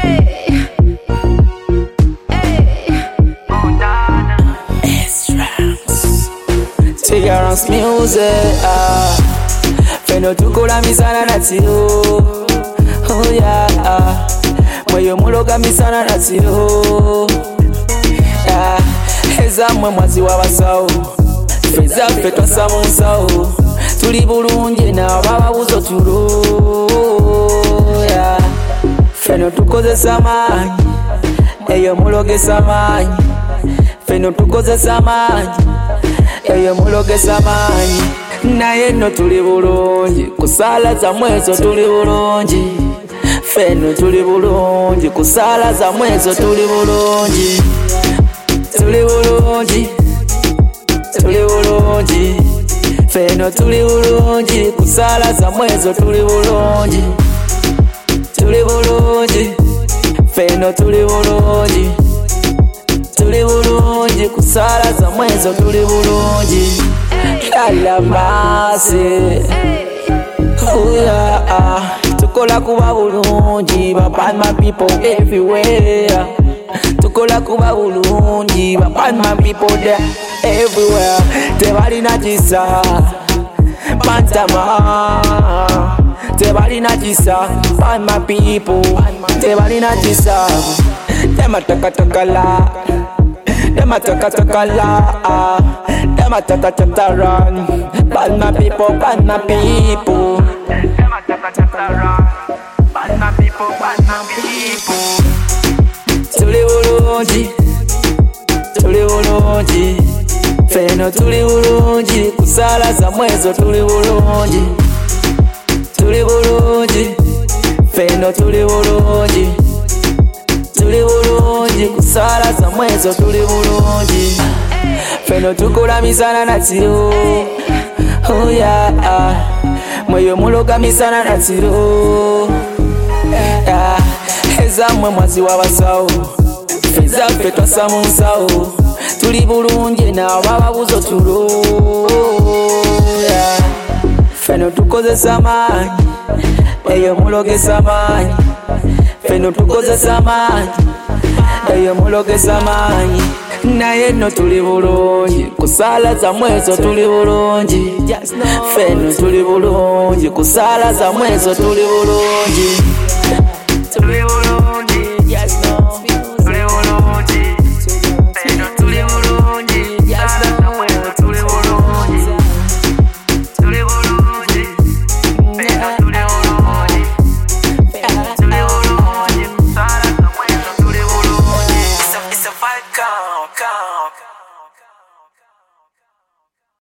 Tigarance music, feno tukola misana natiro, oh yeah, moyo muloga misana natiro, eza mwe mwazi wabasawo, feza ffe twasama nsawo, tuli bulungi n'abababuzo tulo, feno tukozesa maanyi, eyo mulogesa maanyi, feno tukozesa maanyi, eyo mulogesa maanyi, naye no tuli bulungi, kusala za mwezo tuli bulungi, feno tuli bulungi, kusala za mwezo tuli bulungi, tuli bulungi, tuli bulungi, feno tuli bulungi, kusala za mwezo tuli bulungi, tuli bulungi, feno tuli bulungi, tuli bulungi, kusala za mwezo tuli bulungi. Lala mase, tukola kuba bulungi, bad my people everywhere. Tukola kuba bulungi, bad my people there everywhere. Tebali najisa, Pantama. Tebali najisa, bad my people. Tebali najisa, dem ataka la. Dem ataka la, dem ataka run. Bad my people, bad my people. Dem ataka run. Bad my people, bad my people. Tuli bulungi, tuli bulungi, feno tuli bulungi, kusala za mwezo tuli bulungi, tuli bulungi, feno tuli bulungi. Tuli bulungi, kusala za mwezo tuli bulungi, feno tukola misana natiro, oh yeah, moyo muloga misana natiro, eza mwe mwazi wabasawo, feza ffe twasama nsawo, tuli bulungi n'abababuzo tulo, feno tukozesa maanyi, eyo mulogesa maanyi, feno tukozesa maanyi, eyo mulogesa maanyi, naye no tuli bulungi, kusala za mwezo tuli bulungi, feno tuli bulungi, kusala za mwezo tuli bulungi.